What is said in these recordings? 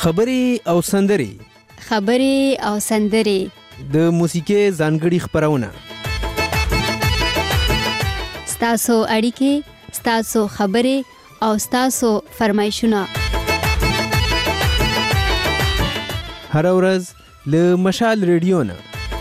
خبرې او سندرې د موسیقي ځانګړي خبرونه ستاسو اړیکې، ستاسو خبرې او ستاسو فرمایشونه هر ورځ له مشال ریډیو نه.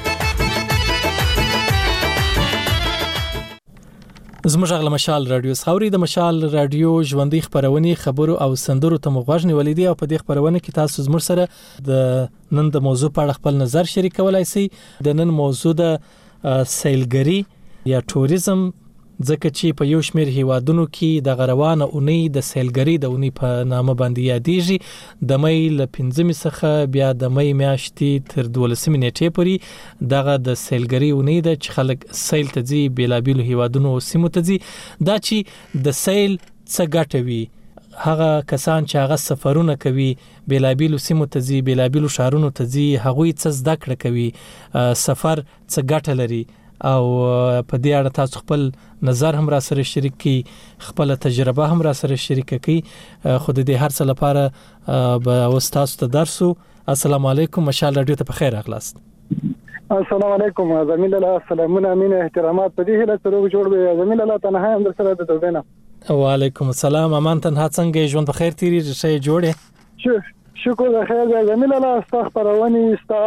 زموږ غږ له مشال رادیو څخه د مشال رادیو ژوندۍ خبرونه خبرو او سندرو ته مغوږ نیولې دي او په دې خبرونه کې تاسو زموږ سره د نن د موضوع په اړه خپل نظر شریکولای شئ. د نن موضوع د سیلګری یا ټوریزم، ځکه چې په یو شمېر هیوادونو کې د غروانه اونۍ د سیلګری د اونۍ په نامه باندې یادېږي. د مې له 15 څخه بیا د مې میاشتې تر 12 نیټې پورې دغه د سیلګری اونۍ د چې خلک سیل ته ځي، بیلابیلو هیوادونو او سیمو ته ځي. دا چې د سیل څه ګټه وي، هغه کسان چې هغه سفرونه کوي، بیلابیلو سیمو ته ځي، بیلابیلو ښارونو ته ځي، هغوی څه زده کړه کوي، سفر څه ګټه لري، او په دې اړه تاسو خپل نظر هم را سره شریک کړئ، خپل تجربه هم را سره شریک کړئ. خو د دې هر څه لپاره به تاسو ته درسو. السلام علیکم، مشال رادیو ته بخیر راغلاست. السلام علیکم زميل الله، سلامونه، امين، احترامات. په دې هله سره جوړ وي زميل الله تنها هم در سره د دوبنه. وعلیکم السلام، امان تنها څنګه ژوند په خیر تیری شي جوړه؟ شکر خیر زميل الله، استغفروني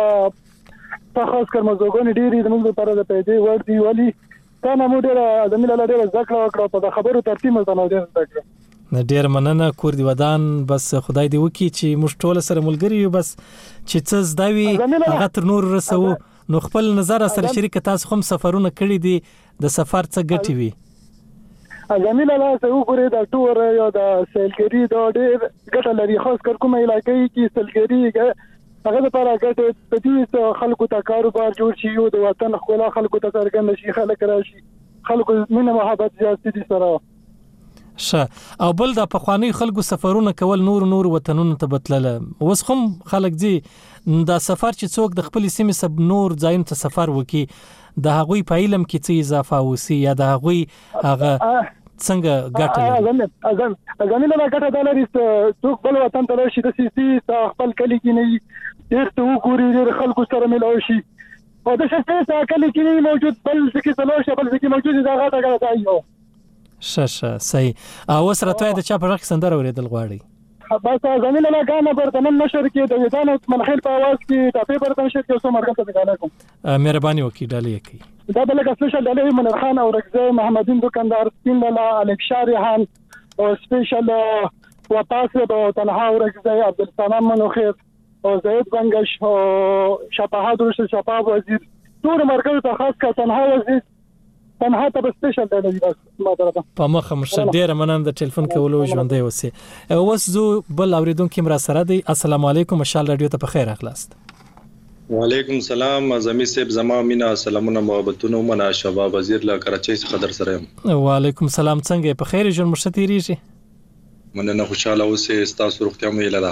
خاص کر مزوګون ډیری د موږ لپاره د پیدې ور دی ولی کنه مو ډیر زميل الله ډیر ذکر وکړو په خبرو ترتیب متناو ډیر ذکر. ډیر مننه کور دی ودان، بس خدای دی وکي چې موږ ټول سره ملګری یو، بس چې څه زداوی هغه تر نور رسو. نو خپل نظر سره شریک تاسو هم سفرونه کړی دي، د سفر څه ګټي وي؟ زميل الله څه وګورئ د ټور یا د سیلګری د ډیر ګټه لري، خاص کر کومه علاقې کې سیلګری هغه لپاره ګټه په دې خلکو ته کاروبار جوړ شي او د وطن خپل خلکو ته څرګند شي، خلک راشي، خلکو مینه محبت زیات دي سره. او بل د پخوانی خلکو سفرونه کول نور وطنونو ته بتلله، اوس هم خلک دي دا سفر چې څوک د خپل سیمې سب نور ځایونو ته سفر وکي، د هغوی په علم کې څه اضافه وسی یا د هغوی هغه څنګه ګټه لري؟ زميل الله ګټه دا لري چې څوک بل وطن ته راشي د سیسي خپل کلی کې نه ډېر ته وګوري، ډېر خلکو سره ملاوي شي او د شپې څخه کلی کې نه موجود، بل ځکه څلور شي، بل ځکه موجود دا غاټه ځای. صحیح. او سره توای د چا په رخ سندره اوریدل غواړي؟ بس زميل الله غانا برتمن نشر کې د وطن منخیل په आवाज کې ټاپې برتن شي چې مرګ ته غانا کوم. مهرباني وکړئ ډالۍ کوي. دا بل سپیشل ډالۍ منیر خان او رکزه محمدین دکاندار، سپین لاله، الک شارحان او سپیشل وپاسه به تنها او رکزه عبدالسلام منوخیف او زید بنگش او شپاهد روش شپاب وزیر ټول مرګ ته خاص کا تنها وزیر تنها ته سپیشل ډالۍ بس ماته په مخه مشه ډیر مننه د ټلیفون کولو ژوندۍ اوسه. اوس زو بل اوریدونکو مرا سره دی. السلام علیکم، مشال رادیو ته بخیر راغلاست. وعلیکم السلام زمي صاحب، زما مینا سلامونه محبتونه منا شباب وزیر لا کراچۍ څخه در سره یم. وعلیکم السلام، څنګه په خیر ژوند مشتریږي؟ مننه، خوشاله اوسه، تاسو روغتیا مو یلاله.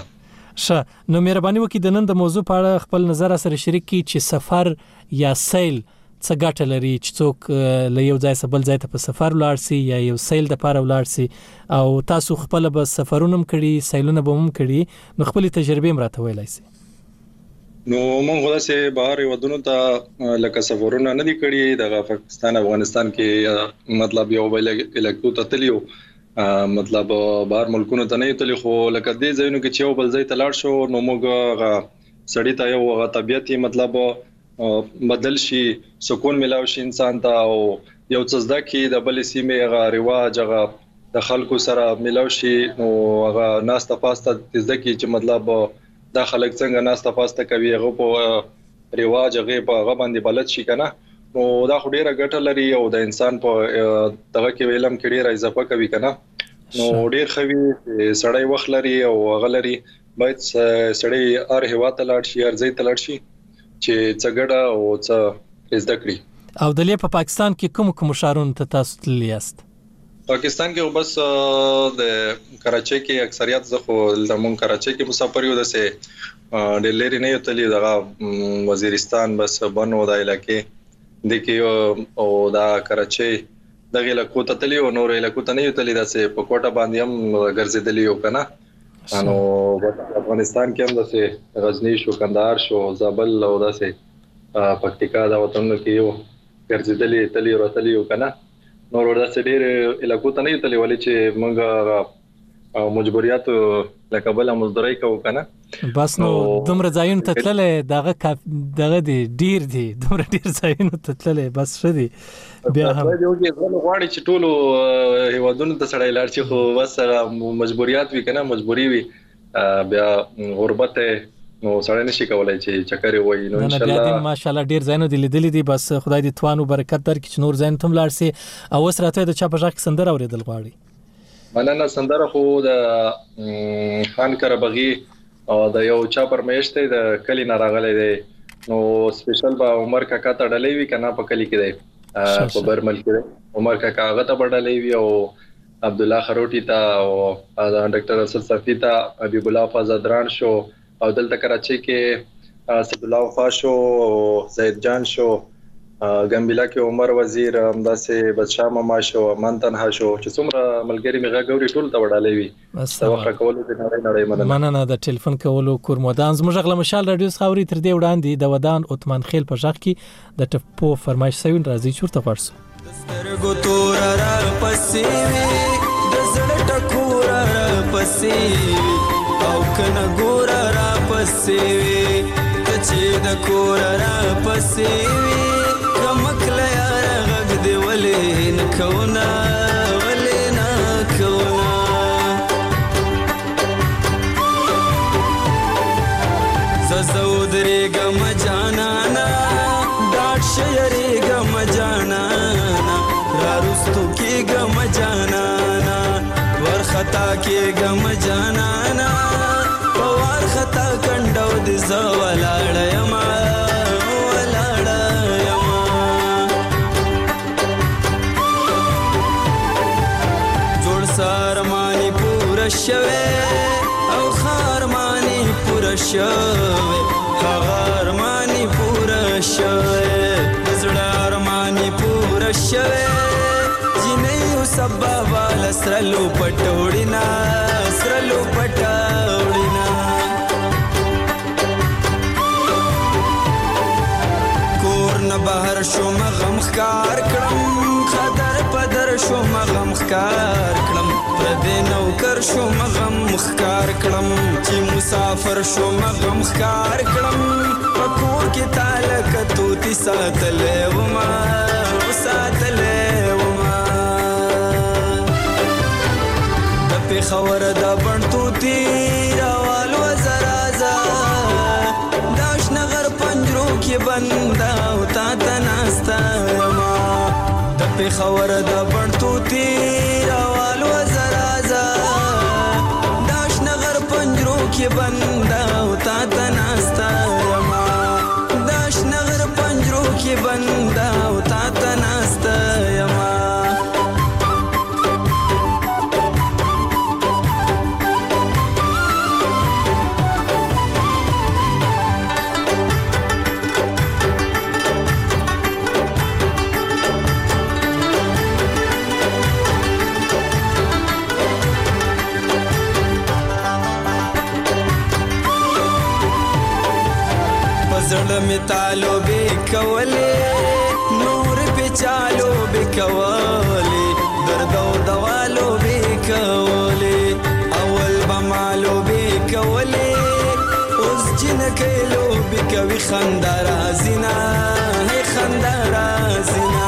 نو مهرباني وکړئ د نن د موضوع په اړه خپل نظر سره شریک کړئ چې سفر یا سیل څه ګټه لري، چې څوک له یو ځای څخه بل ځای ته په سفر ولاړ سي یا یو سیل د پاره ولاړ سي، او تاسو خپل به سفرونه کړی، سیلونه به هم کړی، نو خپل تجربه مراته ویلای سي. نو موږ غواړو بهر ودونو ته لکه سفرونه نه دي کړی، د پاکستان افغانستان کې مطلب یو بل الکتو ته تلیو، مطلب بهر ملکونو ته نه تلی، خو لکه دې ځایونو کې چې یو بل ځای ته لاړ شو نو موږ سړی ته یو طبيعت مطلب بدل شي، سکون ملاوي شي انسان ته، او یو څه زده کی د بل سیمه غا رواج غا د خلکو سره ملاوي شي، نو هغه ناسته پاسته زده کی چې مطلب دا خلک څنګه ناسته پاسته کوي، هغه په رواج هغه په هغه باندې بلد شي کنه. نو دا خو ډیره ګټه لري او د انسان په دغه کې علم کې ډیره اضافه کوي کنه. نو ډیر خوي سړی وخت لري او هغه لري، باید سړی هر هوا ته لاړ شي، هر ځای ته لاړ شي چې څګړه او څه زده کړي. او د لې په پاکستان کې کوم شهرونو ته تاسو تللی یاست؟ پاکستان کې بس د کراچۍ کې اکثریت زخه زمون کراچۍ کې مسافر یو دسه د لری نه یو تلی د وزیرستان بس بنو د علاقې د کې او دا کراچۍ دغه علاقو ته تلی او نور علاقو ته نه یو تلی دسه په کوټه باندې هم ګرځیدلی یو کنه. نو افغانستان کې هم داسې غزنی شو، کندهار شو، زابل او داسې پکتیکا دا وطنونو کې یو ګرځېدلې تلې ورتلې یو کنه. نور ورته ډېر علاقو ته نه تلې ولې چې موږ مجبوریات لکه بل مزدوري کوو کنه. بس نو دومره ځایونه ته تللې دغه دی ډیر دی دومره ډیر ځایونه ته تللې بس ښه دی. بیا هم غواړي چې ټولو هیوادونو ته سړی لاړ شي، خو بس مجبوریات وي کنه، مجبوري وي، بیا غربت نو سړی نشي کولای چې چکرې وای. نو ان شاء الله ماشاءالله ډیر ځایونه دي لیدلې دي، بس خدای دې توانو برکت درکړي چې نور ځایونه تم لاړ سي. او اوس راته د چا په ځای سندره اوریدل غواړي؟ مننه. سندره خو د خان کربغي او د یو چا پرمیش ته د کلی نه راغلی دی، نو سپیشل به عمر کاکا ته ډلې وی کنه په کلی کې دی په برمل کې عمر کاکا هغه ته ډلې وی، او عبد الله خروټی ته او ډاکټر اسد صفی ته، حبیب الله فازدران شو، او دلته کراچي کې اسد الله وفا شو، زید جان شو، ګمبلا کې عمر وزیر، همداسې بادشاہ ماما شو، من تنها شو، چې څومره ملګری میغه ګوري ټول ته وډالې وی. توقع کولو د نړۍ مننه د ټلیفون کولو کورمودان. زموږ غل مشال رادیو خاوري تر دې وړاندې د ودان عثمان خیل په ځخ کې د ټپو فرمایش سوین راځي چورته ورسو. سترګو تور را پسې وي د زړه ټکور را پسې وي او کنه ګور را پسې وي چې د کور را پسې وي کمکله یار غږ دی ولې نه کونا ولې نه کونا زودرېږم جانانا ډاډ شیرېږم جانانا راروستو کېږم جانانا ورخطا کېږم جانانا په وارخطا کنډو د زه ولاړه یمه سارمانی پورا شوه او خارمانی پورا شوه خارمانی پورا شوه زړه ارمانی پورا شوه جنیو سبا لسرلو پټوړینا سرلو پټوړینا کور نه بهر شو مغم خکار کړم خدر پدر شو مغم خکار کړم پردې نوکر شو مغم خکار کړم چې مسافر شو مغم خکار کړم پکور کې تعلق توتی ساتلې وما ساتلې وما د پیښور د بڼ توتی راوال وزرازا داش نغر پنجرو کې بندا او تا تناستا ما د پیښور د بڼ توتی راوال وزرازا داش نغر پنجرو کې بندا او تا تناستا ما داش نغر پنجرو کې بندا او تا تناستا ما زړه می تالو به کولې نور په چالو به کولې درد او دوالو به کولې اول بمالو به کولې اوس جن کېلو به کوي خندرا زینا هي خندرا زینا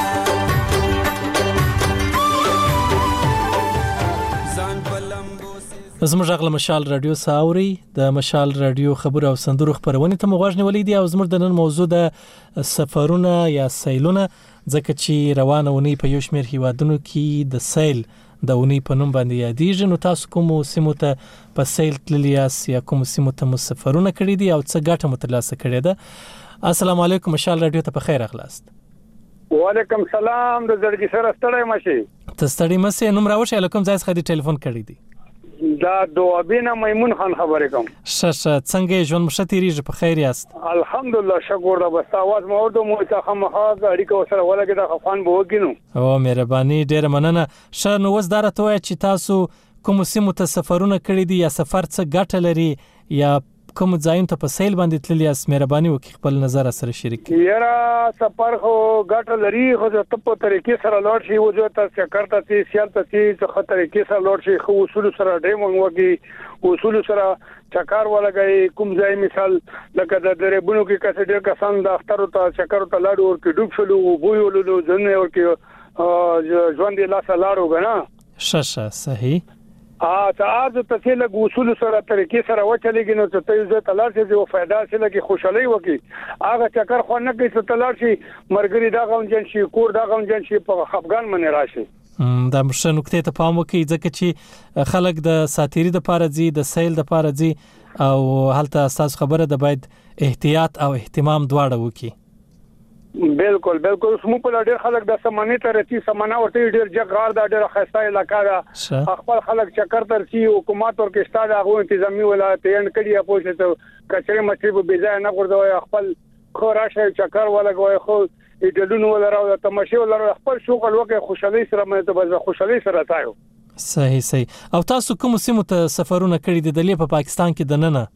زموږ غل مشال رادیو ساوري د مشال رادیو خبر او سندرو خبرونه ته مغواړنه ولیدي او زموږ د نن موضوع د سفرونه یا سیلونه ځکه چې روانه ونی په یو شمېر هیوادونو کې د سیل د ونی په نوم باندې یادېږي. نو تاسو کوم سیمو ته په سیل تللیاس یا کوم سیمو ته سفرونه کړی دي او څه ګټه مترلاسه کړې ده؟ السلام علیکم مشال رادیو ته په خیر اخلاست. وعلیکم سلام د زړګي سره ستړی مشي ته ستړی مشه نوم راوښه لکم ځای څخه دی ټلیفون کړی دی دا دوابینا میمون خان خبرې کوم. څنګه ژوند مشه تیریږي په خیر یاست؟ الحمدلله شکر دا بس आवाज مو ورته مو ته خامخا اړیکه سره ولګی دا خفان به وګینو. او مهرباني ډیره مننه. نو وز دارته وای چې تاسو کوم سیمو ته سفرونه کړی دي یا سفر څه ګټه لري یا کوم ځایونو ته په سیل باندې تللی یاست؟ مهرباني وکړئ خپل نظر سره شریک کړئ. یاره سفر خو ګټه لري خو ته په طریقې سره لاړ شي وځو ته چکر ته سي سیال ته سي څه طریقې سره لاړ شي خو اصول سره ډېم وږي اصول سره چکر ولګي کوم ځای مثال لکه د دربونو کې کسه ډېر کسان د اختر ته چکر ته لاړ ورکې ډوب شلو بویولو ځنه ورکې ژوند لا سلاړو غنا ششه صحیح ته ته له اصول سره طریقې سره وچلېږي نو ته یو تلار شي او फायदा سره کې خوشالي وکي هغه چکر خو نه کوي ته تلار شي مرګري دا غونجن شي کور دا غونجن شي په افغان منې راشي. دا مشه نکته ته پام وکړئ ځکه چې خلک د ساتيري د پاره زی د سیل د پاره زی او هلته اساس خبره د باید احتیاط او اهتمام دواړه وکړي. بالکل سمو په ډېر خلک د سمانه ته رتی سمانه ورته ډېر جګار دا ډېر خسته علاقہ دا خپل خلک چکر تر سی حکومت ورکه ستاد هغه تنظیمي ولایت یې کړی پوښتنه ته کچره مچې په بيځای نه ورته خپل خوراشه چکر ولګوي خو ایډلونو ولراو تماشې ولراو خپل شغل وکي خوشالي سره مې ته خوشالي سره تایو. صحیح او تاسو کوم سیمو ته سفرونه کړی دي د لې په پاکستان کې د ننه؟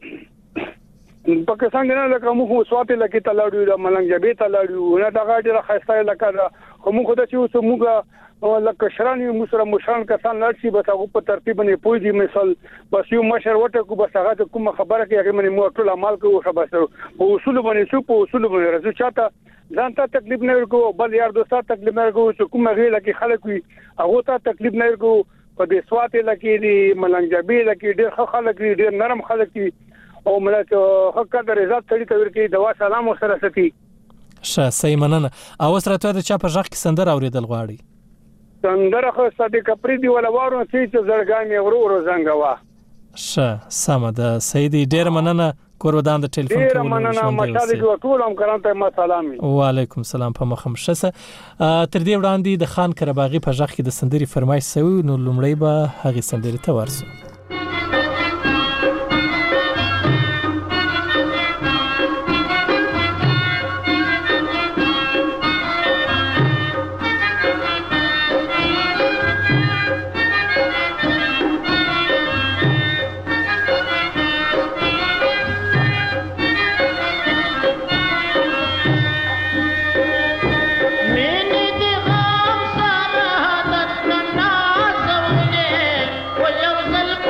پاکستان نه لکه موږ سواته لکه تلاړو د ملنګ جبې تلاړو نه دا غاډه خسته لکه خو موږ د چې موږ لکه شرانی مسره مشان کسان لړشي بس هغه په ترتیب نه پوي مثال بس یو مشر وټه کو بس هغه کوم خبره کوي هغه منې مو ټول عمل کوو خبر په اصول باندې راځو چاته ځانته تکلیف نه ورکو بل یار دوستا تکلیف نه ورکو چې کومه غي لکه خلک وي هغه ته تکلیف نه ورکو په دې سواته لکه دی ملنګ جبې لکه ډېر خلک ډېر نرم خلک او ملک حق د رضا تړي تور کې دوا سلام سره ستي صحیح مننه. او سره ته چا په ځخ کې سندر اوریدل غواړي؟ سندر خو صدیق پری دی ولا وارو چې زړګامي ورو زنګوا سم ده سیدی ډیر مننه کورودان د ټلیفون ډیر مننه مشالې جو ټول هم کرانته ما سلامي. وعلیکم السلام په مخم شسه تر دې وړاندې د خان کرباغي په ځخ کې د سندري فرمایش سوي نو لومړی به هغه سندري ته ورسو. Well,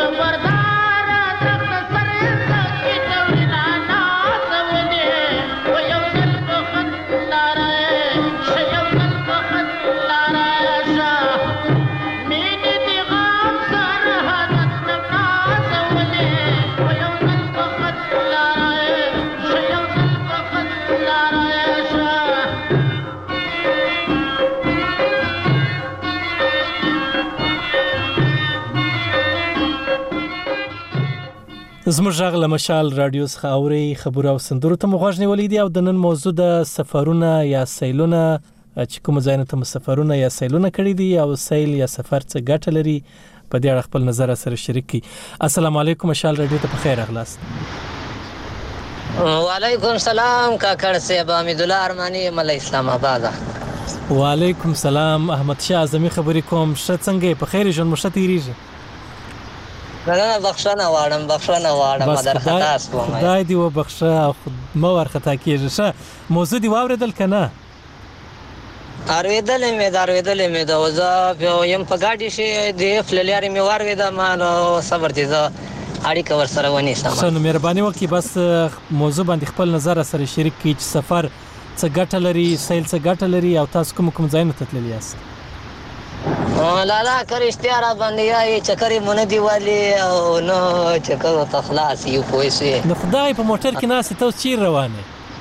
زموږ غږ له مشال رادیو څخه اوري خبرو او سندرو ته مغوږ نیولې دي او د نن موضوع د سفرونه یا سیلونه چې کوم ځای ته سفرونه یا سیلونه کړی دي او سیل یا سفر څه ګټه لري په دې اړه خپل نظر سره شریک کړي. السلام علیکم مشال رادیو ته بخیر اغلاست. وعلیکم السلام کاکړ صاحب حمید الله ارمانی مل اسلام آباد. وعلیکم السلام احمد شاه اعظمي خبرې کوم. ښه څنګه په خیر ژوند مشته تیریږي؟ نه بخښنه واړم مدر خطا سوم. خدای دې وبخښه مو ورخطا کیږي. ښه موضوع دی واوریدل کنه؟ ارویدل مې دا وځه یم په ګاډي شي د فللیاري مې وارویدا ما نو صبر دې زه اړیکه ور سره ونیسم. ښه نو مهرباني وکړئ بس موضوع باندې خپل نظر سره شریک کړئ چې سفر څه ګټه لري، سیل څه ګټه لري او تاسو کوم ځایونه ته تللی یاست؟ لالا کرشتیا را باندې یې چکرې مونږ دیوالی او نو چکر ته خلاص یو پويسه. نو خدای په موټر کې ناس ته چیر روانه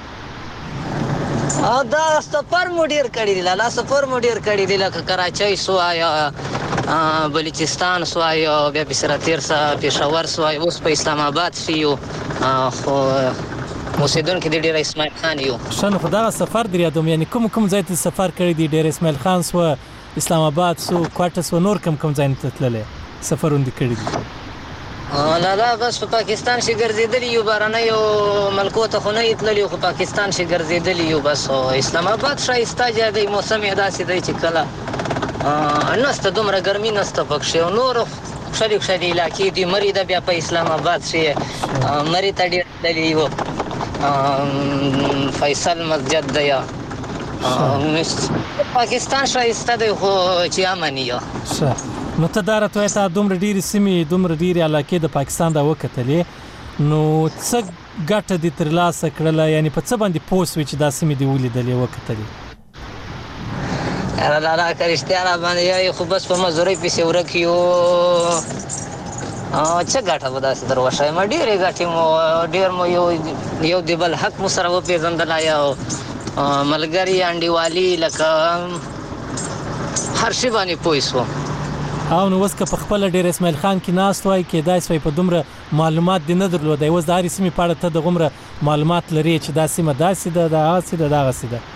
او دا سفر مو ډیر کړی دی. لالا سفر مو ډیر کړی دی لکه کراچۍ سو یا بلوچستان سو یا بیا بسره تیر سه پېښور سو اوس په اسلام آباد شیو خو موسیدون کې ډیر اسماعیل خان یو. شنو خدای سفر دی یادوم یعنی کوم ځای ته سفر کړی دی؟ ډیر اسماعیل خان سو، اسلام آباد سو، کوټس و نور کوم ځای ته تللی سفرونه کړی دي؟ لالا بس په پاکستان شي ګرځیدلی یو بارانه یو ملکو ته خو نه تللی خو پاکستان شي ګرځیدلی یو بس. اسلام آباد شایسته ځای دی، موسم یې داسې دی چې کله نسته دومره ګرمي نسته پکښې او نور خلک علاقې دي. مري ده بیا په اسلام آباد شي مري ته ډېر تللی یو فیصل مسجد دی یا پاکستان شایسته دی خو چې امن یو. نو ته دا راته وایې ته دومره ډېرې سیمې دومره ډېرې علاقې د پاکستان دا وکتلې نو څه ګټه دې ترلاسه کړله؟ یعنې په څه باندې پوه سوې چې دا سیمې دې ولیدلې وکتلې؟ لالا که رښتیا را باندې یې خو بس په مزدورۍ پسې ورک یو څه ګټه به داسې در وښایم. ډېرې ګټې مو ډېر مو یو د بل حق مو سره وپېژندلی او ملګري انډیوالي لکه هر شي باندې پوه شو. او نو اوس که په خپله ډېر اسماعیل خان کې ناست وای کېدای سوی په دومره معلومات دې نه درلودی. اوس د هرې سیمې په اړه ته دغومره معلومات لرې چې دا سیمه داسې ده دا هغسې ده دغسې ده؟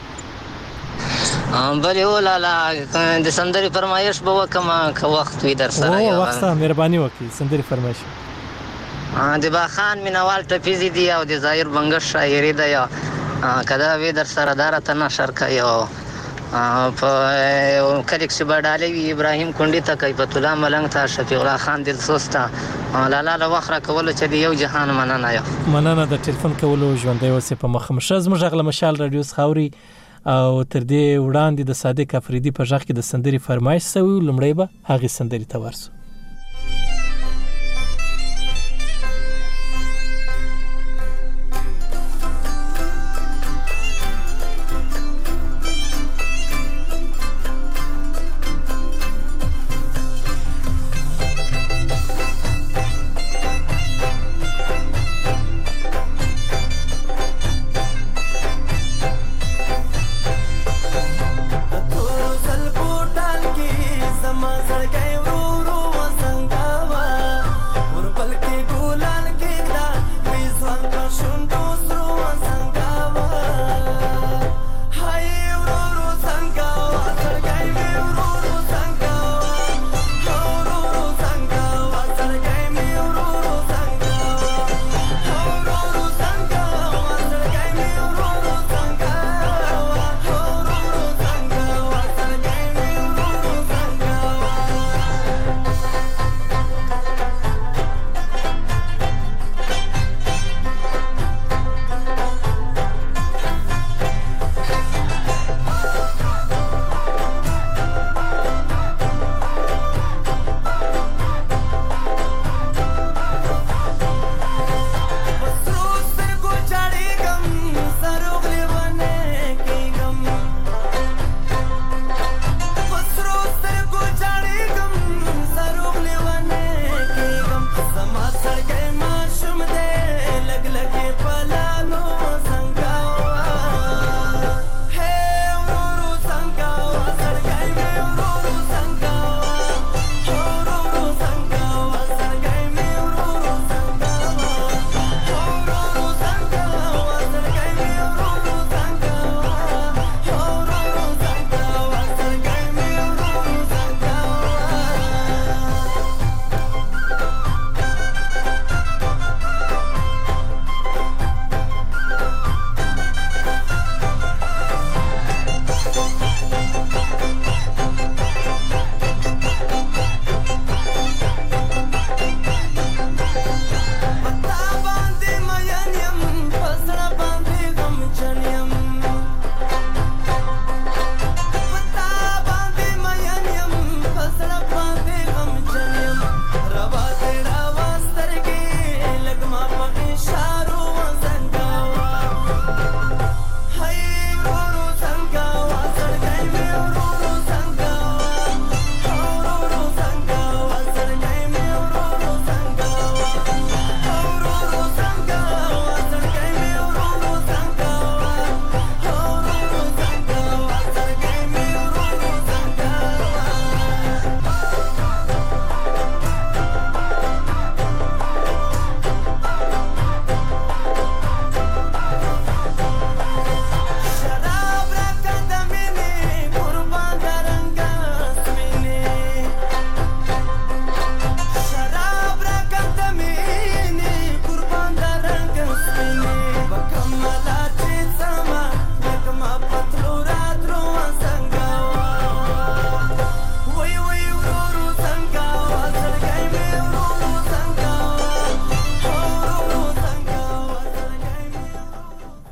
بلې هو لالا د سندرې فرمایش به وکړم که وخت وي در سره؟ وخت سته مهرباني وکړئ سندرې فرمایش. د باخان مینوال ټپیزې دي او د ظاهر بنګش شاعري ده یا که دا وي در سره دا راته نشر کوي او په کلیک چې به ډالۍ وي ابراهیم کونډي ته کیفت الله ملنګ ته شفیع الله خان دلسوز ته لالا له وخت راکولو چې د یو جهان مننه یم. مننه د ټلیفون کولو ژوندی اوسې په مخه م. ښه زموږ غږ له مشال راډیو څخه اوري او تر دې وړاندې د صادق افریدي په غږ کې د سندرې فرمایش سوی. لومړی به هغې سندرې ته ورسو. زما زړګی ورو ورو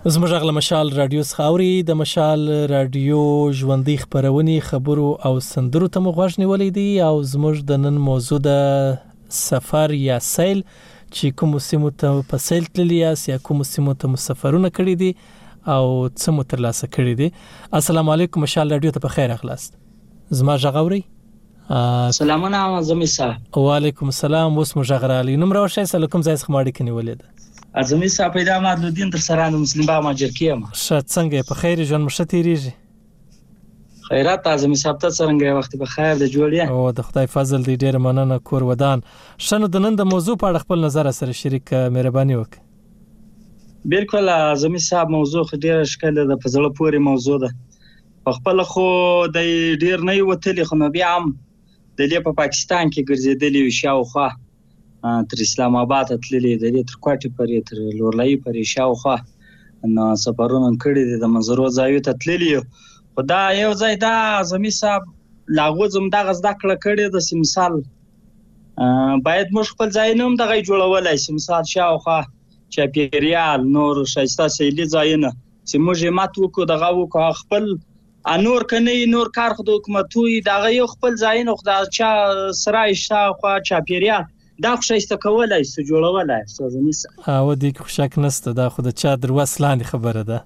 زموږ غل مشال رادیو خاوري د مشال رادیو ژوندۍ خبرونه خبرو او سندرو ته مغوښ نیولې دي او زموږ د نن موضوع د سفر یا سیل چې کوم سیمو ته په سیل تللی یا کوم سیمو ته مسافرونه کړی دي او څه مو ترلاسه کړی دي. السلام علیکم مشال رادیو ته په خیر اخلاص. زما غاوري سلامونه زمي صاحب. وعلیکم السلام. اوس مو غرالی نوم راوښی سلام ځای څخه کني ولید ازمي صاحب پیدا مادلودین در سره د مسلمان با ماجر کیم شت څنګه په خیر ژوند مشه تیریږي؟ خیرات ازمي صاحب ته څنګه وخت په خیر د جوړیا او د خدای فضل دی ډیر مننه کور ودان. شنو د نن د موضوع په اړه خپل نظر سره شریک مهرباني وکړه. بالکل ازمي صاحب موضوع ډیر شکل د فزړه پوري موضوع ده. په خپل خو د ډیر نه وتلی خو بیا هم د دې په پاکستان کې ګرځېدلی شاوخوا تر اسلام آباد تللی د دې تر کوټې پرې تر لورلای پرې شاوخوا نو سفرونه کړی دي د منظرو ځایو ته تللی. خدا یو ځای دا ازمي صاحب لاغو زم دا غزدا کړه کړی د سیمسال باید موږ خپل ځای نوم دغه جوړولای سیمسال شاوخوا چاپیریال نور شایسته سیلي ځایونه چې موږ مات وکړو دغه وکړو خپل انور کني نور کار خو د حکومتوي دغه یو خپل ځای نو خدا چا سرای شاوخوا چاپیریال دا خوشایسته کولای سو جوړولای سو زميسه او دې خوشک نسته دا خو د چا دروسلان خبره ده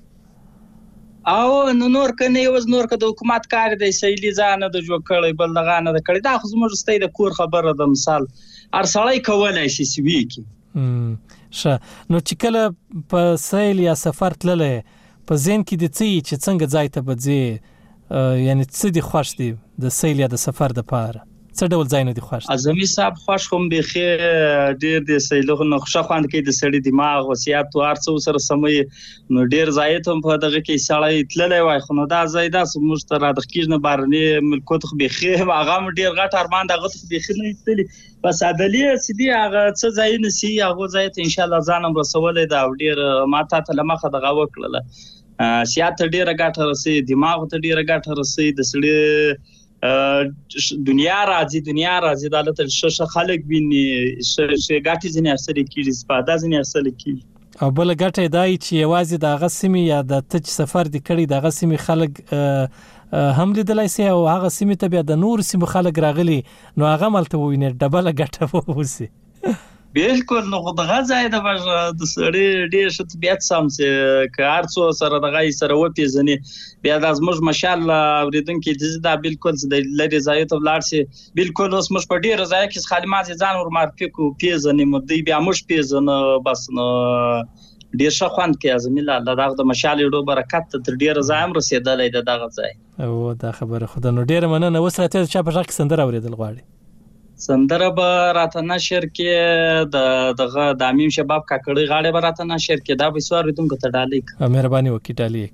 او نور کنه یو نور که د حکومت کار دی سیلی ځانه د جوړ کړي بل دغه نه د کړي دا خو زموږ ستې د کور خبره ده مثال ارسلای کولای شي سوي کی شه نو چې کله په سیل یا سفر تللې په ذهن کې د چې څنګه ځای ته بځي یعنی څه دي خوښ دي د سیل یا د سفر د پاره څه ډول ځای نه دي خوښ؟ ازمي صاحب خوښ کوم بخي ډیر د سیلغه نقشه خوند کې د سړی دماغ وسیات تو ارڅو سره سمې نو ډیر ځای ته په دغه کې سړی تللی وای خو نو دا ځای دا موږ ته را د خکیږ نه بارني ملکوت خو بخي هغه ډیر غټ ارمان دغه بخي نه تللی بس عدالي سدي هغه څه ځای نه سي هغه ځای ته ان شاء الله ځانم رسولې دا ډیر ماته ته لمخه دغه وکړه سیات ډیر غټ رسي دماغ ته ډیر غټ رسي د سړی دنیا راځي د الله شش خلک ویني شي ګټي ځنه اثر کیږي سپاده ځنه اثر کیږي او بل ګټه دای چې یوازې د غسمی یا د تج سفر د کړي د غسمی خلک هم لیدلای سي او هغه سیمه ته بیا د نور سیمه خلک راغلي نو هغه ملته ویني ډبل ګټه ووسی بالکل نو دغه ځای د سړی ډیر شت بیا سم چې کارڅو سره دغه سره و پیژني بیا د زموږ مشال اوریدونکو د دا بالکل د لری ځای ته ولاړ شي بالکل اوس موږ په ډیر ځای کې خالي مازه ځان ور مارپیکو پیژني مدي بیا موږ پیژنه بس نو ډیر ښه خوند کې ازمي الله دغه د مشال ډو برکت تر ډیر ځای هم رسیدلې دغه ځای او دا خبره خدای نو ډیر مننه وسره ته چا په ځکه سندره اوریدل غواړي سندره به راته نشر کې دغه د امیم شباب کاکړی غاړه به راته نشر کې دا به سوار ریتم ته ډالې مهرباني وکړئ ډالې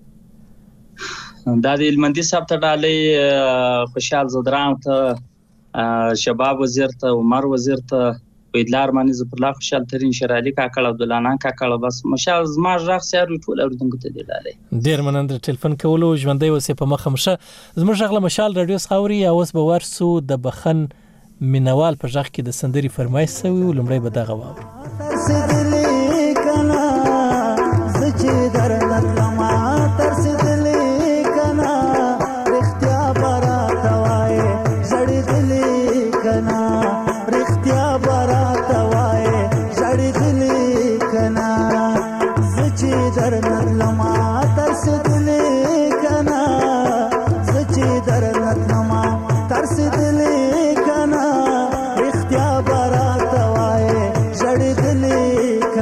دا د المندي صاحب ته ډالې خوشحال زدران ته شباب وزیر ته عمر وزیر ته ویدلار مانی زپر الله خوشحال ترین شرالی کاکړ عبدالله کاکړ بس مشال زما ژغ سیار ټول اوریدونکو ته ډالې ډیر مننه ټلیفون کولو ژوندۍ وسه په مخه مشه زموږ غل مشال رادیو خاوري اوس به ورسو د بخن مینوال په ځخ کې د سندري فرمایش سوي ولمړی به دغه واو ترسدلی کنا زچ درنلما ترسدلی کنا رختیا براتوای زړدلی کنا رختیا براتوای زړدلی کنا زچ درنلما ترسدلی کنا زچ درنلما ترسدلی کنا رختیا براتوای زړدلی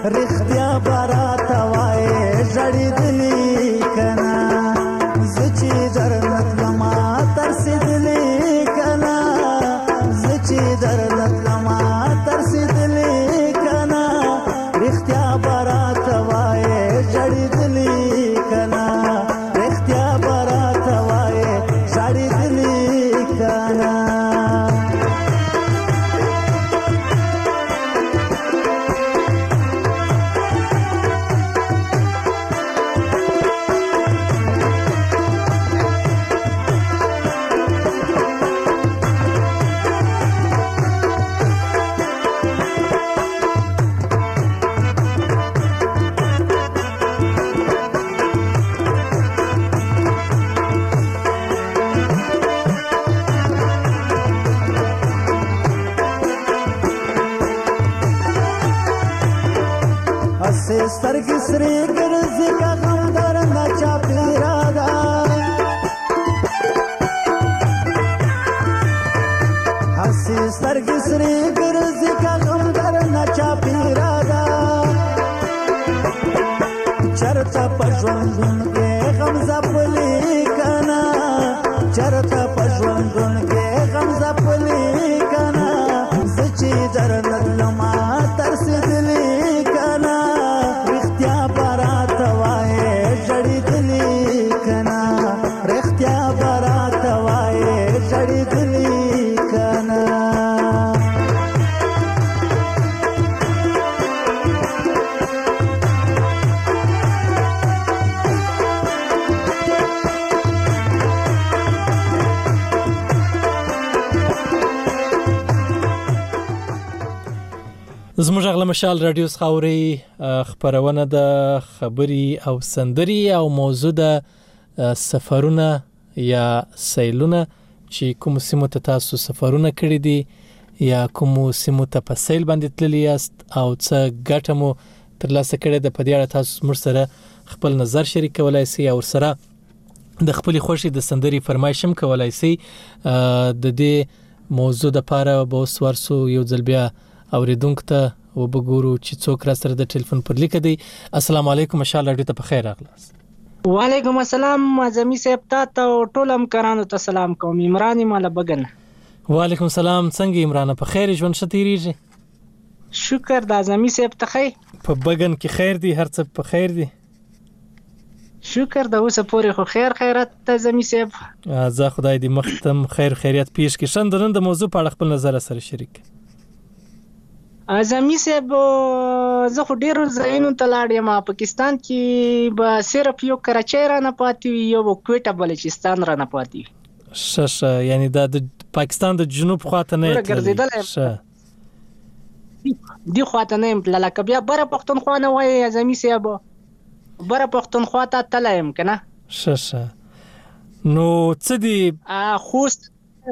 رښتیا براته وایې ژړېدلې کنا زه چې درنه تلمه ترسېدلې کنا زه چې درنه تلمه ترسېدلې کنا رښتیا براته وایې ژړېدلې کنا رښتیا براته وایې ژړېدلې کنا سترګې سرې ګرځي که غم درنه چاپېره ده هسې سترګې سرې ګرځي که غم درنه چاپېره ده چېرته په ژوندون کې غم ځپلې که نه چېرته په ژوندون کې غم ځپلې که نه زه چې درنه تلمه ترسېدلې که نه رښتیا براته وایې ژړېدلې که نه رښتیا براته وایې ژړېدلې که نه زموږ غږ له مشال رادیو څخه اورئ خپرونه د خبري او سندري او موضوع د سفرونه یا سیلونه چې کوم سیمو ته تاسو سفرونه کړی دي یا کوم سیمو ته په سیل باندې تللی یاست او څه ګټه مو ترلاسه کړې ده په دې اړه تاسو موږ سره خپل نظر شریک کولای شئ او سره د خپل خوښي د سندري فرمایش هم کولای شئ د دې موضوع د لپاره به ورسو یو ځل بیا اوریدونکو ته وبګورو چې څوک را سره د ټلیفون پر لیک دی. السلام علیکم مشال رادیو ته په خیر راغلاست. وعلیکم السلام اعظمي صاحب ته او ټول همکارانو ته سلام کوم. عمران مال بغن. وعلیکم السلام. څنګه عمران په خیر ژوند شتیریږي؟ شکر د اعظمي صاحب ته خیر په بغن کې خیر دی هر څه په خیر دی شکر د اوسه پورې خو خیر خیرت ته اعظمي صاحب زه خدای دې مختم خیر خیریت پیش کې شندرن د موضوع په اړه خپل نظر سره شریک. اعظمي صاحب زه خو ډیر ځایونو ته لاړم پاکستان کې به صرف یو کراچۍ را نه پاتې یو کوټه بلوچستان را نه پاتې شه یعنی د پاکستان د جنوب خواته نه شه دی خواته نه لکه بیا بره پښتونخوا نه وای اعظمي صاحب بره پښتونخوا ته تلایم کنه شه نو څه دی خوست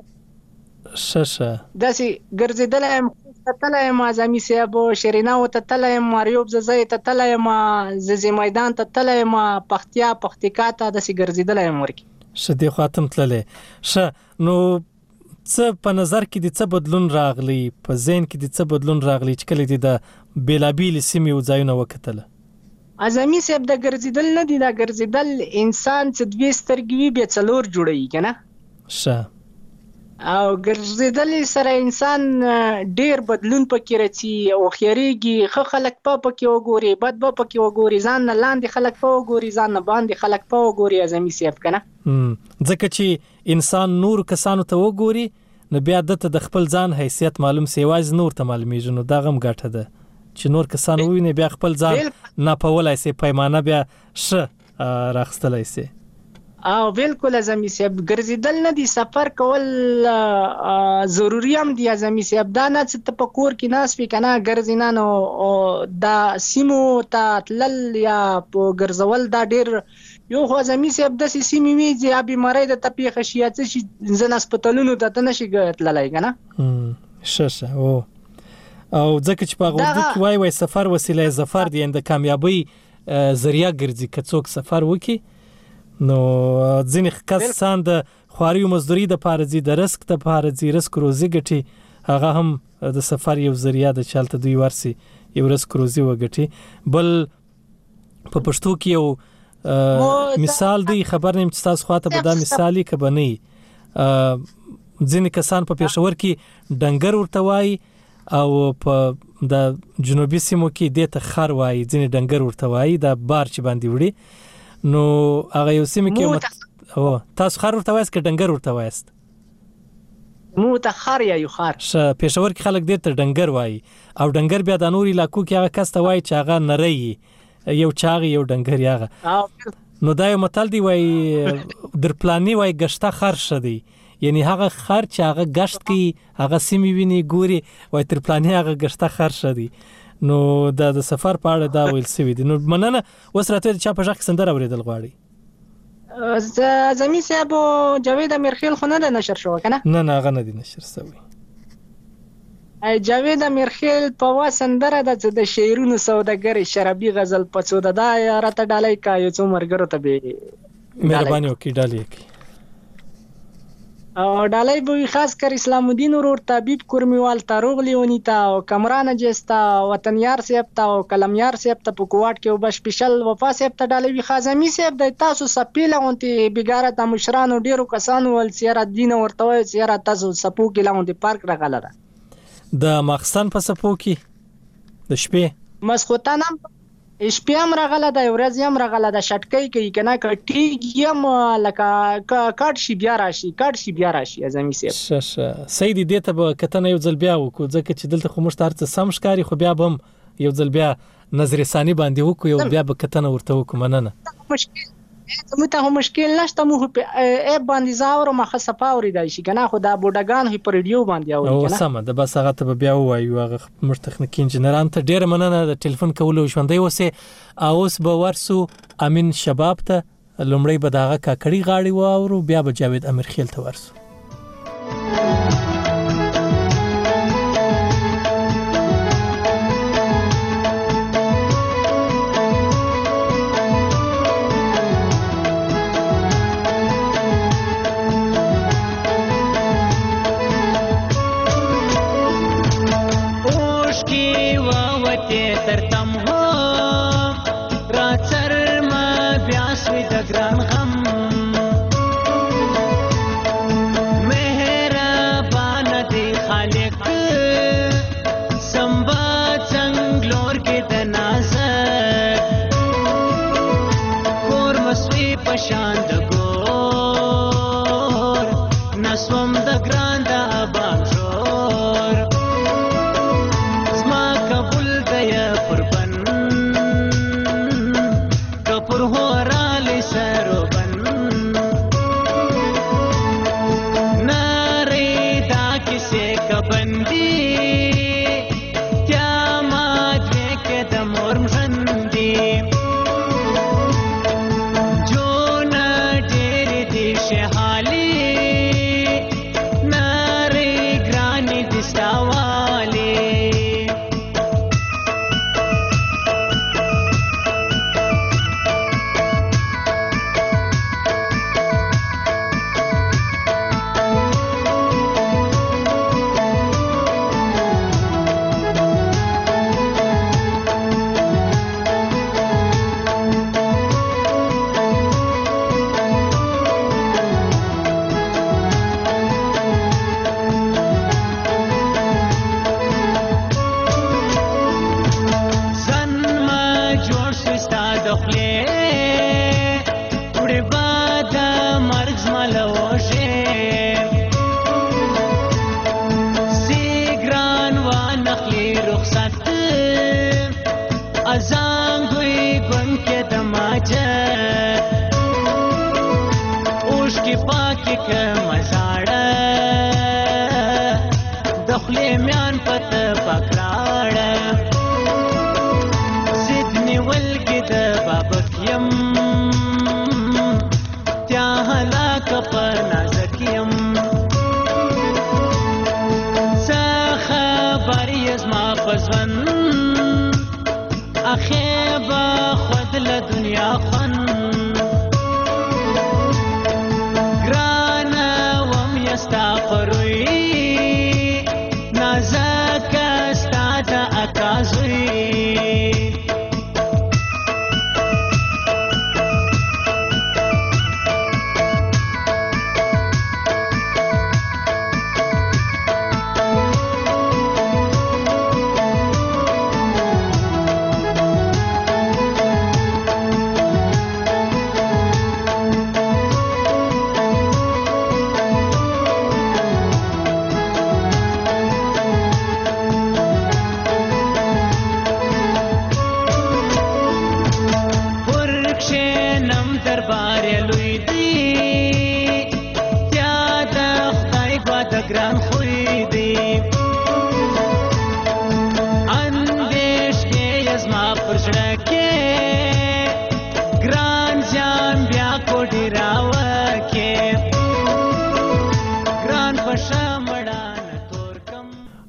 شه داسې ګرځیدلم تتلایم اعظمي صاحب شیریناو ته تلایم ماریوب ززای ته تلایم ززی میدان ته تلایم پختیا پختیکا ته داسې ګرځیدلم ورکی شدي خاتم تللې شه نو څه په نظر کې د څه بدلون راغلی په ذهن کې د څه بدلون راغلی چې کله د بیلابیل سیمې او ځایونه وکتل اعظمي صاحب د ګرځیدل نه دی دا ګرځیدل انسان چې دوی سترګې به څلور جوړي کنه شه او ګرځیدل سره انسان ډیر بدلون پکې راځي او خيريږي خلک په پکې وګوري بد په پکې وګوري ځان نه لاندې خلک په وګوري ځان نه باندې خلک په وګوري اعظمي صاحب کنه ځکه چې انسان نور کسانو ته وګوري نو بیا د خپل ځان حیثیت معلوم سیواز نور ته معلومیږي نو دا غم ګټه ده چې نور کسان ویني بیا خپل ځان نه پولای سي پیمانه بیا شه راخستلای سي او بالکل اعظمي صاحب ګرځیدل نه دي سفر کول ضروری هم دي اعظمي صاحب دا نه چې په کور کې ناس وي کنه ګرځینا نو دا سیمو ته تلل یا په ګرځول دا ډیر یو خو اعظمي صاحب د سیمې وی چې بیماری د تپی خشیات شي ځن هسپتالونو ته نشي ګټلای کنه شه او ځکه چې په غوډه کې وای سفر وسیله ظفر دی د کامیابی ذریعہ ګرځي که څوک سفر وکي نو ځینې کسان د خواري مزدوري د پارځي د رزق د پارځي رزق روزي ګټي هغه هم د سفر یو ذریعہ د چلته دوی ورسي یو ورځ کروزي وګټي. بل په پښتو کې یو مثال دی، خبر نیم چې تاسو خواته به دا مثالي کبنی. ځینې کسان په پېښور کې ډنګر ورته وایي او په د جنوبي سیمو کې دې ته خر وایي، ځینې ډنګر ورته وایي دا بار چې باندې وړي. نو هغه یو سیمه کې تاسو خر ورته وایست که ډنګر ورته وایست؟ مو ته خر یا یو خر. پېښور کې خلک دې ته ډنګر وایي او ډنګر بیا د نور علاقو کې هغه کس ته وایي چې هغه نری یو چاغي یو ډنګر یاغه. نو دا یو متل دی وایي در پلاني وایي گشته خر شدی، یعنی هغه خر چې هغه گشت کوي هغه سیمې ویني ګوري وایي تر پلاني هغه گشته خر شدی. نو دا د سفر په اړه دا ویل سوي دي. نو مننه. اوس راته چا په ژغ کې سندره اوریدل غواړي؟ زمي صاحب جاوید امیرخیل خو نه نشر شو کنه؟ نه هغه نه دی نشر شوی. جاوید امیرخیل په واسندره د شعرونو سوداګر شرابي غزل پڅوده دا راته ډالۍ کا یو څو مرګرو ته به مهرباني وکړي ډالۍ کی. او ډالۍ به خاص کر اسلام الدین ورور طبيب کورمیوال تاروغ لیونیتا او کمران جستا وطنیار صاحب تا او کلمیار صاحب ته په کوټ کې وب سپیشل وفا صاحب ته ډالۍ خازمي صاحب د تاسو سپیله اونتي بیګاره د مشرانو ډیرو کسانو ول سیاره دین ورته وي سیاره تاسو سپو کې لاوندي پارک راغله ده د مخستان په سپو کې د شپې مسخوتان شپې هم راغله د ورځ هم راغله د شټکۍ کوي کنه کټي یم لکه کاټ شي بیا راشي ازمي سیب سیدی دې ته به کتنه یو ځل بیا وکړو ځکه چې دلته خو مشتار څه سم ښکاری خو بیا بم یو ځل بیا نظر ثاني باندې وکړو یو بیا به کتنه ورته وکړو. مننه. ته مشکل نشته مو په اپ باندې زاور ما خصفا اوریدای شي کنه خو دا بوډاګان هی پر ریډیو باندې اوري کنه. او سم ده بس هغه ته بیا وایو هغه مر تخنیکی انجنیران ته ډیر مننه د ټلیفون کولو ژوندۍ اوسه. اوس به ورسو امین شباب ته لومړی به داغه کاکړی غاړي واورو بیا به جاوید امیرخیل ته ورسو. Nazaka stada akazui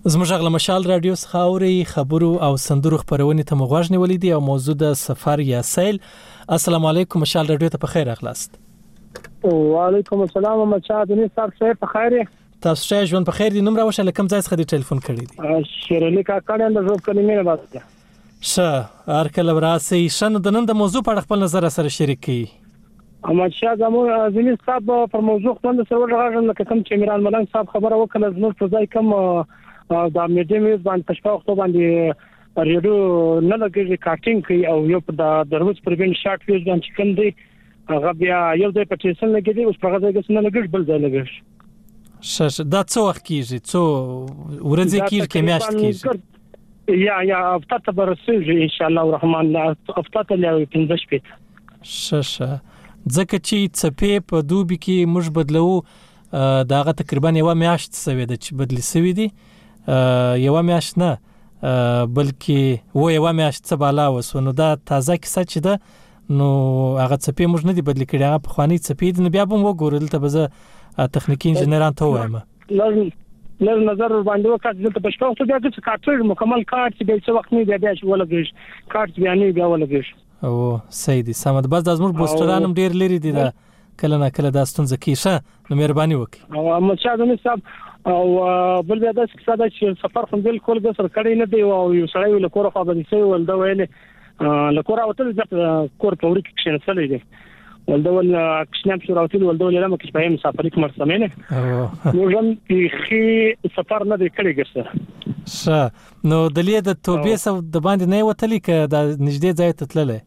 زموږ غل مشال رادیو خاوري خبرو او سندرو خبرونه ته مغواژ نیولې دي او موضوع د سفر یا سیل. السلام علیکم مشال رادیو ته په خیر اخلاست. وعلیکم السلام مشال دې صاحب په خیر. تاسو شه ژوند په خیر دي. نوم راوښه لکم ځای څخه دی ټلیفون کړی دي. شیرلی کا کړه د ژوند کلمې نه باسه. شه ارکل وراسي شنو د نن د موضوع په اړه خپل نظر سره شریک کړئ. احمد شاه زموږ صاحب پر موضوع خپل سره راغلی لکه کوم چې میران ملنګ صاحب خبره وکړه زموږ په ځای کوم دا میډیم باندې پښتو وخت باندې ریډیو نه لګي کاټینګ کوي او یو په دروځ پر بین شارټ ویډیو باندې کوم دی هغه بیا یو ځای په ټیشن لګي دی اوس په هغه ځای کې نه لګي بل ځای لګي. دا څو وخت کیږي څو ورځې کیږي کې میاشت کیږي یا هفته ته برسېږي ان شاء الله الرحمن هفته ته لږ 15 شپه ځکه چې څپې په دوبي کې موږ بدلو داغه تقریبا یو میاشت سوي د چې بدلی سوي دي یو میاشت نه بلکې و یو میاشت څه بالا وسو نو دا تازه کیسه چې ده نو هغه څپې موږ نه دی بدلی کړی هغه په خواني څپې دي نو بیا به وګورل ته به تخنیکی انجنیران ته وایم لږ نظر باندې وکړ چې په شپه وخت بیا د کارټ مکمل کارت چې به څه وخت نه بیا ولګیږي کارت بیا نه بیا ولګیږي او سیدی سمد بس د زموږ بوسترانم ډیر لري دي دا کله نه کله دا ستونزه کیشه نو مهرباني وکړئ. او مشاهده صاحب او بل بیا د څه چې سفر خو بالکل به سر کړی نه دی او یو سړی ول کور خو باندې سوی ول دا ویلې لکور اوتل د کور په وړي کې شنسلې دی ول دا ول کښنام شو راوتل ول دا ول لمه کې په مسافر کې مرسمنه نو ژوند کې سفر نه دی کړی ګرځه نو د لید د توبې سو د باندې نه وتلی ک د نږدې ځای ته تللې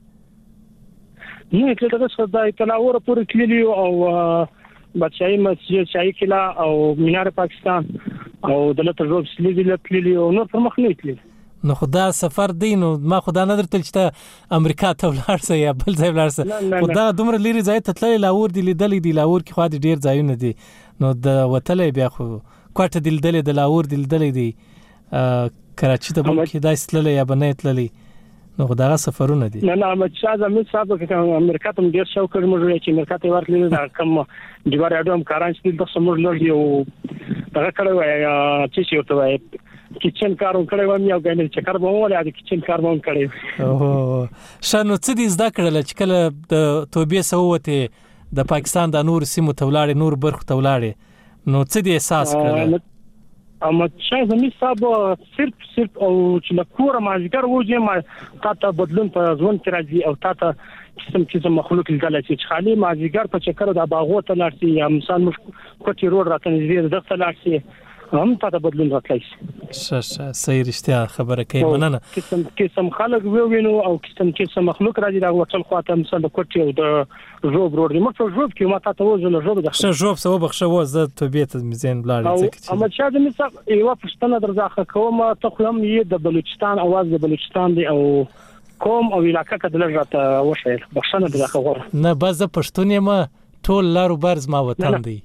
نو کله دا څه د تلاور پورې تللی او بچای مسجد شای کلا او مینار پاکستان او دلته روب سلیدي لپلی او نور پر مخ نه تللی نو خدا سفر دی نو ما خدا نه درته چې امریکا ته ولارسه یا بل ځای ولارسه خدا دومره لري ځای ته تللی لاور دی لیدلې دی لاور کې خو ډیر ځایونه دي نو د وتلې بیا خو کوټه دی لیدلې د لاور دی لیدلې دی کراچي ته بل کې دای ستللی یا بنې تللی نو خدای سفرونه دي نه احمد شاه زموږ صاحب کې امریکا ته ډیر شو کړ موږ چې امریکا ته ورتلل دا کم دیوار اډوم کارانچ د سمور لږ یو دا کړه وای چې یو ته وای کچن کارون کړه و یو غنل چې کار به وله د کچن کار به کړی اوه شنو څه دې زده کړل چې کله د توبې سوته د پاکستان د نور سیمو تولاړي نور برخ تولاړي نو څه دې احساس کړل اما چې زمي صاحب صرف او چې لکور ماجګر وځي ما تاسو بدلون په ځون کې راځي او تاسو چې مخلوق لیدل چې خالي ماجګر په چکر د باغو ته لارسي یا مثال مش کوټي روډ راته نږدې د ته لارسي هم تاسو بدلون راتلای صحیح رښتیا خبره کوي مننه کیسم خلک وینو او کیسم مخلوق راځي دا وټل خواته مثال کوټي او د روب روډ موږ په روب کې ما تاسو وځل روب د روب سو بخښو زه طبيعت مزين بلاړ ځکه اما چې د مثال یو پښتنه درځه کوم ته خو هم یې د بلوچستان اواز د بلوچستان دی او کوم او علاقه کې د لږه وشل بښنه درځه غوړ نه بس پښتون یم ټول لارو برز ما وطن دی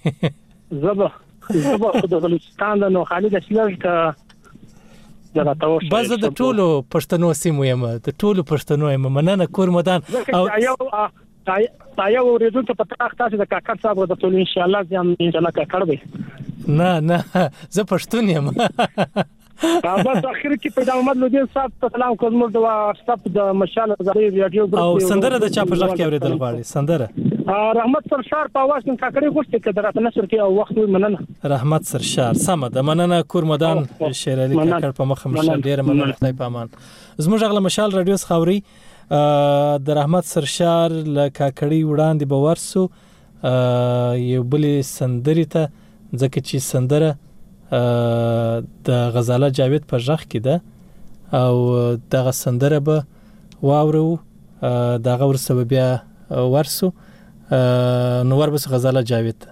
زبا د بلوچستان نو خالد اسلام ته دراتوش بس د ټولو پښتنو سیمو یم د ټولو پښتنو یم مننه کور مدان او یو ورېدو ته پته تاسو د کاکړ صاحب د ټول ان شاء الله ځم ان شاء الله کاکړ به نه زه پښتون یم بس اخر کې پیدا محمد لودین صاحب ته سلام کوم د واتساپ د مشال زری ریډیو او سندره د چا په ځخ کې اوریدل غواړي سندره رحمت سرشار په आवाज کې کاکړي غوښتي چې درته نشر کې او وخت مننه رحمت سرشار سم د مننه کور مدان شیر علي کاکړ په مخ مشال ډیر مننه خدای پامان زموږ غل مشال رادیو خاوري د رحمت سرشار ل کاکړي وړاندې باورسو یو بلې سندري ته ځکه چې سندره د غزاله جاوید په ځخ کې ده او دغه سندره به واورو دغه ورسره بیا ورسو نو وربس غزاله جاوید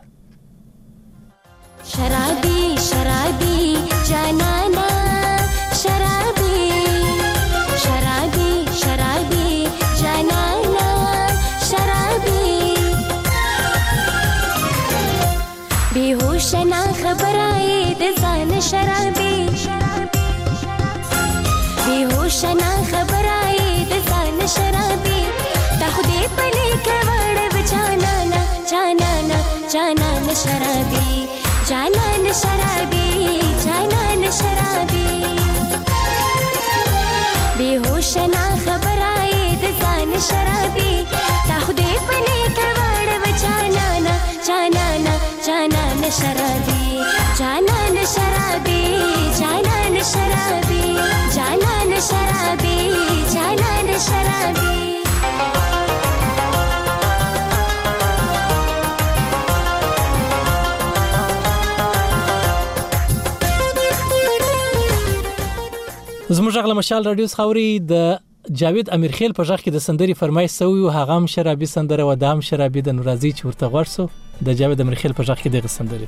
شرابي شرابي جانانا شرابي شرابي شرابي جانانا شرابي बेहोश ना खबराए दजान शराबी बेहोश ना खबराए दजान शराबी तखदे पले कवड़ जाना ना जाना ना जाना ना शराबी جانان شرابي جانان شرابي बेहोश ना खबर आए दजान शराबी ताखुदे पने कवाड़ बचाना ना जाना ना जाना न शराबी जाना न शराबी जाना न शराबी जाना न शराबी जाना न शराबी زموږ غل مشال رادیو خاوري د جاوید امیرخیل په ځخ کې د سندري فرمایش سوی او هغه هم شرابي سندره و دام شرابي د نورازي چورته ورسو د جاوید امیرخیل په ځخ کې د سندري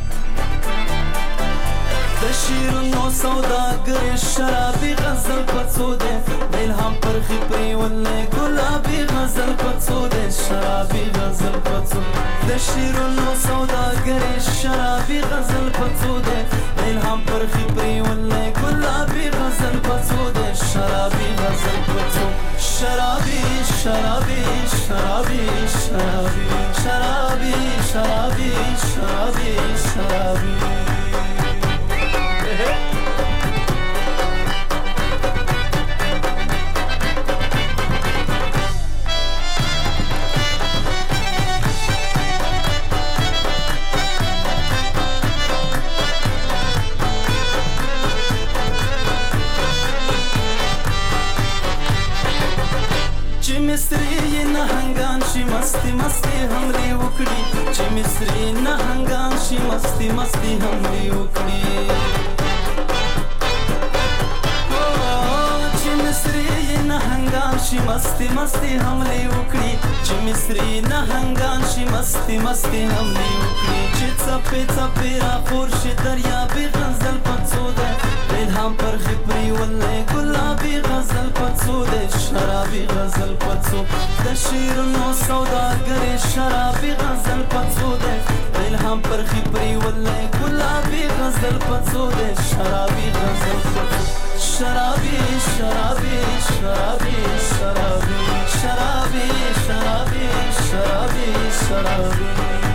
د شیرونو سوداګر شرابي غزل پڅوده الهام پر خپري ولې ګلابي غزل پڅوده شرابي غزل پڅوده د شیرونو سوداګر شرابي غزل پڅوده الهام پر خپري ولې ګلابي غزل پڅوده شرابي غزل پڅوده شرابي شرابي شرابي شرابي شرابي شرابي شرابي شرابي مصری نهنگان شي مستی مستی همري وکړي چې مصری نهنگان شي مستی مستی همري وکړي چې مصری نهنگان شي مستی مستی همري وکړي چې مصری نهنگان شي مستی مستی همري وکړي چې څپې څپې را خور شي دریابي غزل پڅوده الهام پر خپري ولې ګلابي غزل پڅوده شرابي غزل پڅو د شیرونو سوداګر شرابي غزل پڅوده الهام پر خپري ولې ګلابي غزل پڅوده شرابي غزل پڅو شرابي شرابي شرابي شرابي شرابي شرابي شرابي شرابي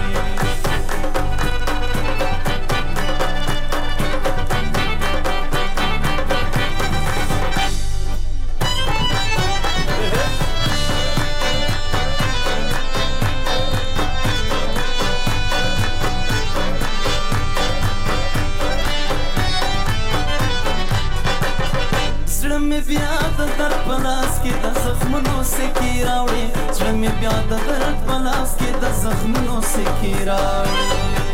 بیا د درد پلاس کې د زخمونو سکی راوړي زړه مې بیا د درد پلاس کې د زخمونو سکی راوړي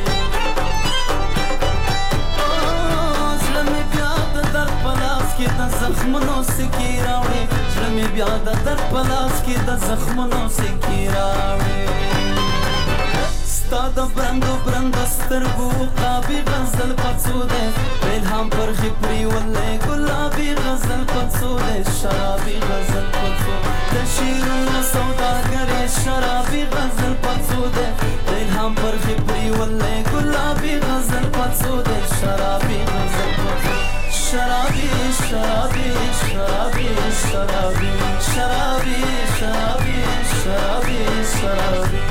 زړه مې بیا د درد پلاس کې د زخمونو سکی راوړي زړه مې بیا د درد پلاس کې د زخمونو سکی راوړي ستا د برندو برندو سترګو قابي غزل پڅوده الهام پر خپري ولې ګلابي غزل پڅوده شرابي غزل پڅوده د شیرونو سوداګر شرابي غزل پڅوده الهام پر خپري ولې ګلابي غزل پڅوده شرابي غزل پڅوده شرابي شرابي شرابي شرابي شرابي شرابي شرابي شرابي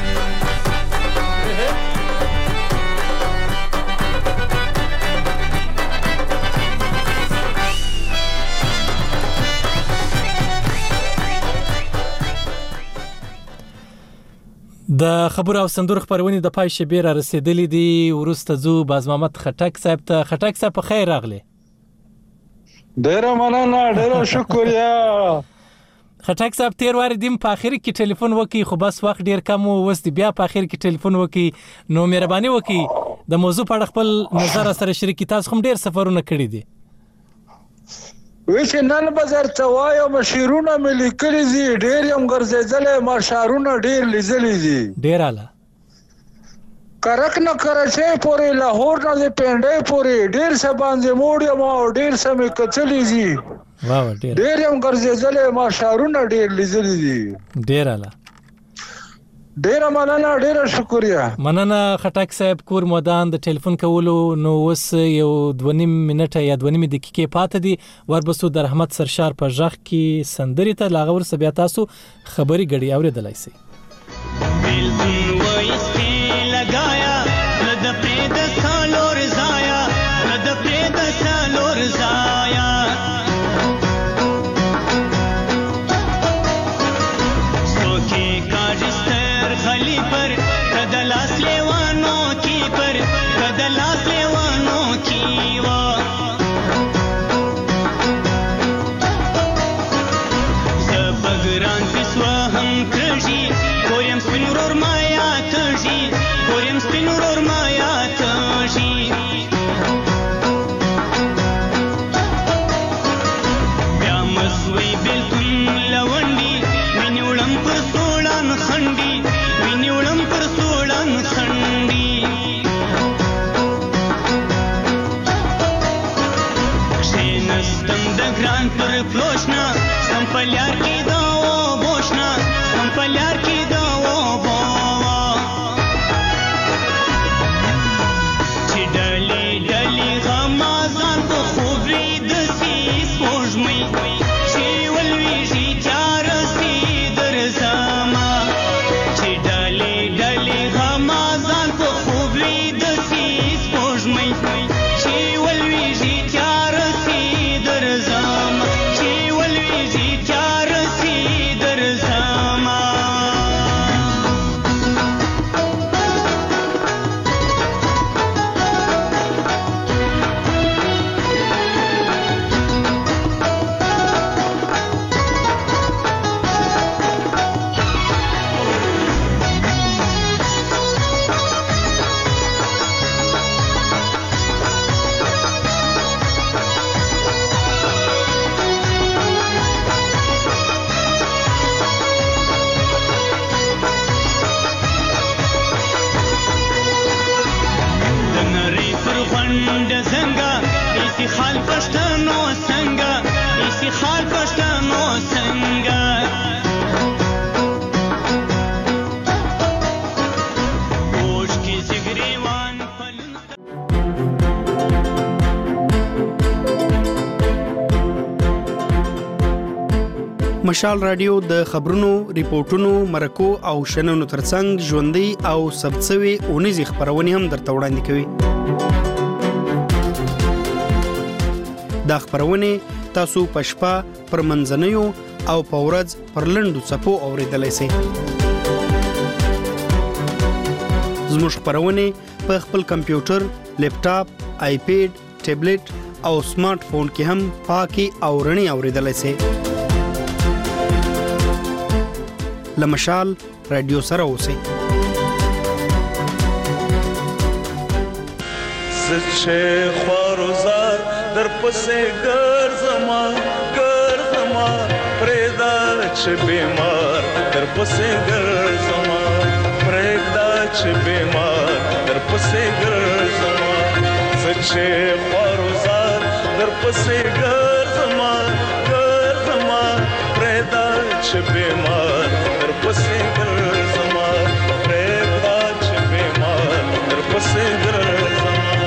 د خبر او سندور خبرونه د پای شبیر رسیدلې دي ورسته زو باز محمد خټک صاحب ته خټک صاحب په خیر راغله ډیر مننه ډیر شکریا خټک صاحب تیر واره دیم په اخر کې ټلیفون وکي خو بس وخت ډیر کم وست بیا په اخر کې ټلیفون وکي نو مهرباني وکي د موضوع په اړه خپل نظر سره شریک تاسو هم ډیر سفرونه کړی دي ویش نن بازار توایا مشیرونه ملي کړی دي ډیر هم ګرځېدل ما شارونه ډیر لیدلې دي ډیر اعلی کرک نه کراچۍ پورې لاهور نه پنډۍ پورې ډیر سباندې موډ ما ډیر سمې کچلې دي واو ډیر هم ګرځېدل ما شارونه ډیر لیدلې دي ډیر اعلی ډیر مننه ډیر شکریا مننه خټک صاحب کور مودان د ټلیفون کولو نو وس یو 2.5 منټه یا 2.5 دقیقې پاتې دي وربسو د رحمت سرشار په ژغ کې سندري ته لاغور سبیا تاسو خبري غړي اوریدلای سي دل وایستی لگایا د پرې د بوشنا سم پلیار کی دا و بوشنا سم پلیار کی دا و بو چې ډلې ډلې غمازان په خوب رید سیس پوجمې چې ولویږي چار سي در زما چې ډلې ډلې غمازان په خوب رید سیس پوجمې چې ولویږي چار سي در زما چې ولویږي چار سي در زما خال پښتنو څنګه ایسی خال پښتنو څنګه اوش کی زګریوان مشال رادیو د خبرونو ریپورتونو مرکو او شننو ترڅنګ ژوندۍ او سبڅوي اونیزي خبرونه هم درته وړاندې کوي دا خبرونه تاسو په شپه پر منځنیو او په ورځ پر لنډو څپو اوریدلای شئ زموږ خبرونه په خپل کمپیوټر لیپټاپ آیپیډ ټابلیټ او سمارټ فون کې هم پاکي او رڼي اوریدلای شئ لمشال رادیو سره اوسئ سچه خواروزار در پسې ګرځما پرېدا چې بیمار در پسې ګرځما پرېدا چې بیمار در پسې ګرځما سچه خواروزار در پسې ګرځما پرېدا چې بیمار در پسې ګرځما پرېدا چې بیمار در پسې ګرځما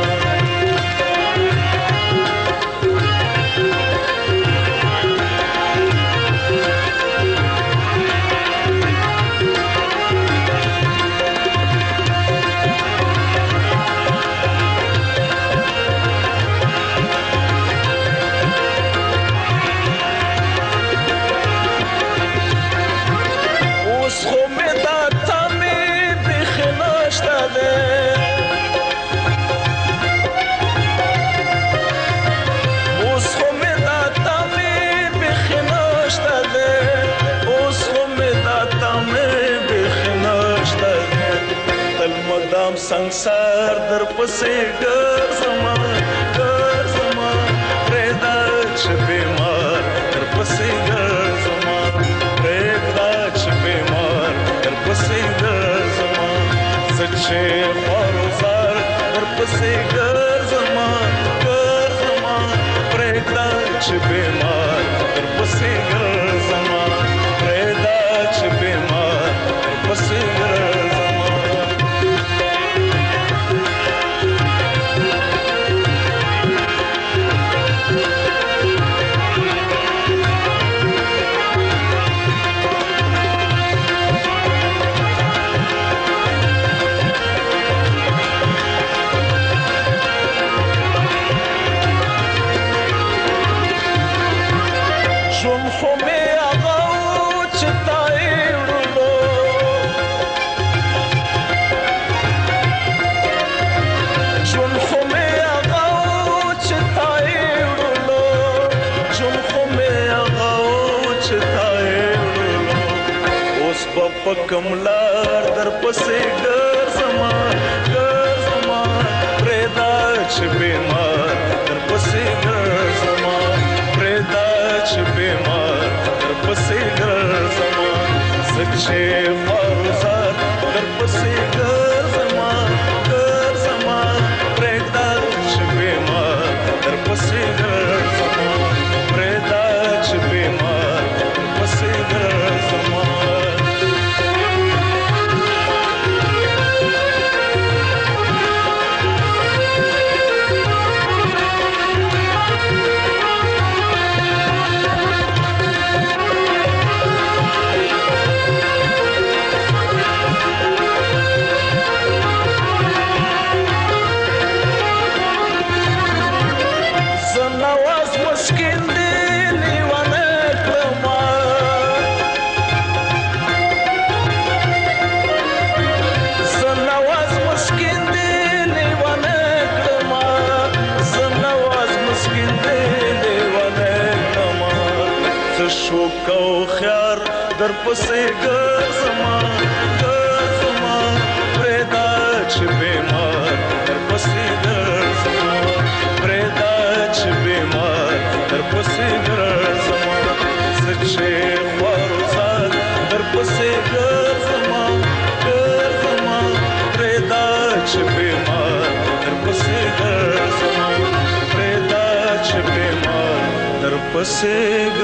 संसार در پسې ګرځما پرېدا چې بیمار در پسې ګرځما پرېدا چې بیمار در پسې ګرځما سچې خواروزار در پسې ګرځما پرېدا چې بیمار در پسې ګرځما پرېدا چې بیمار در پسې ګرځما کملار در پسې ګرځما پرېدا چې بیمار در پسې ګرځما پرېدا چې بیمار در پسې ګرځما سچې خواروزار در پسې ګرځما پرېدا چې بیمار در پسې ګرځما پرېدا چې بیمار او خيار در پسې ګرځما پرېدا چې بیمار در پسې ګرځما پرېدا چې بیمار در پسې ګرځما سچې خواروزاد در پسې ګرځما پرېدا چې بیمار در پسې ګرځما پرېدا چې بیمار در پسې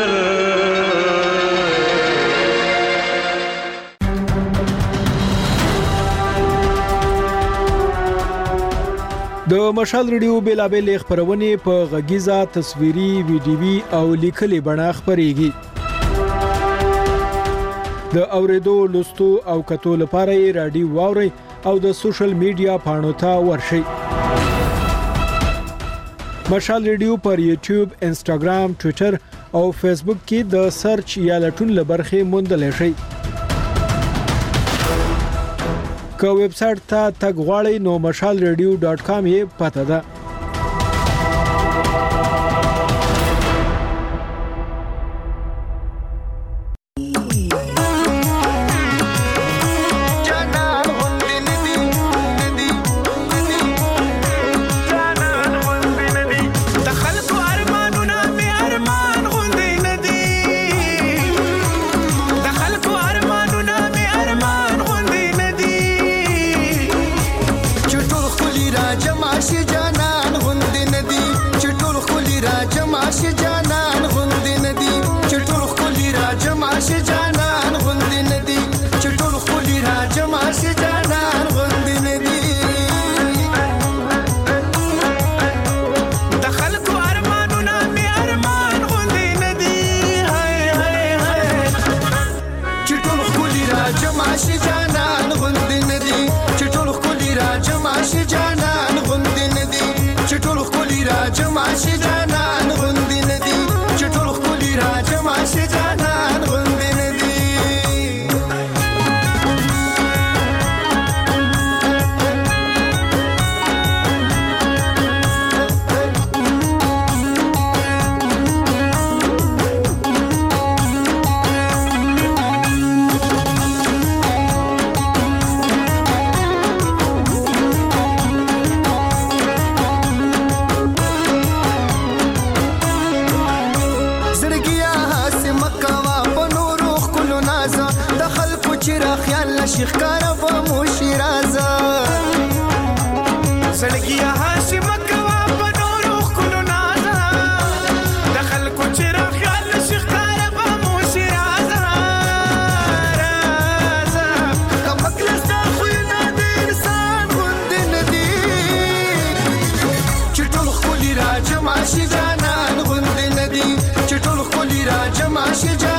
د مشال ریډیو بیلابل خبرونه په غږیزه تصویري ویډیوي او لیکلي بڼه خبريږي د اوریدو لوستو او کتو لپاره رادیو واوري او د سوشل میډیا پاڼو ته ورشي مشال ریډیو پر یوټیوب انستګرام ټوئیټر او فیسبوک کې د سرچ یا لټون لبرخه موندل شي که ویب سټ ته تګ غواړئ نو mashalradio.com یې پته ده جمع شي